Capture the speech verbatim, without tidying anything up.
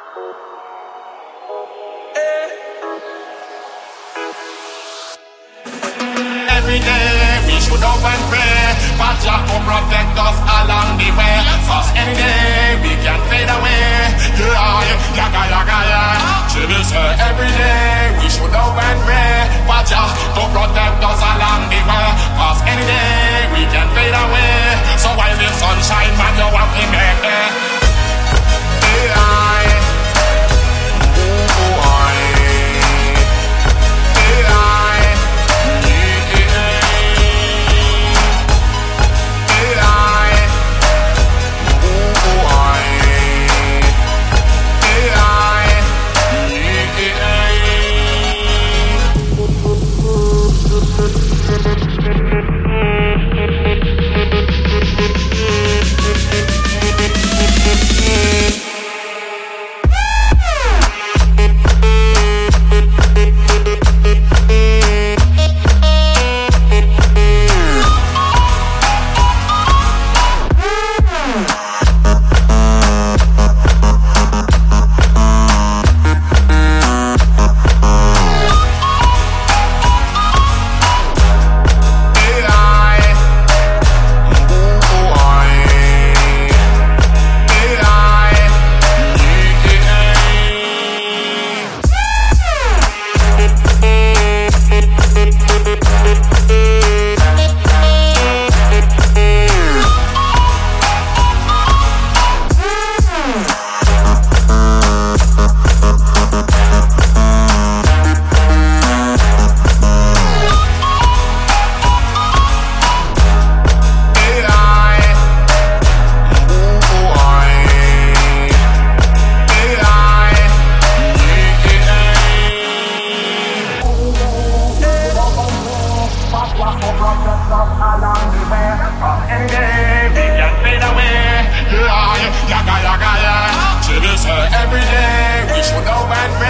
Every day we should hope and pray for Jah to protect us along the way. Cause any day we can fade away. Yeah, yaga yaga yeah. Chill say every day we should hope and pray for Jah to protect us along the way. Cause any day we can fade away. So while the sunshine man you have to make it. Yeah. Every day we should know and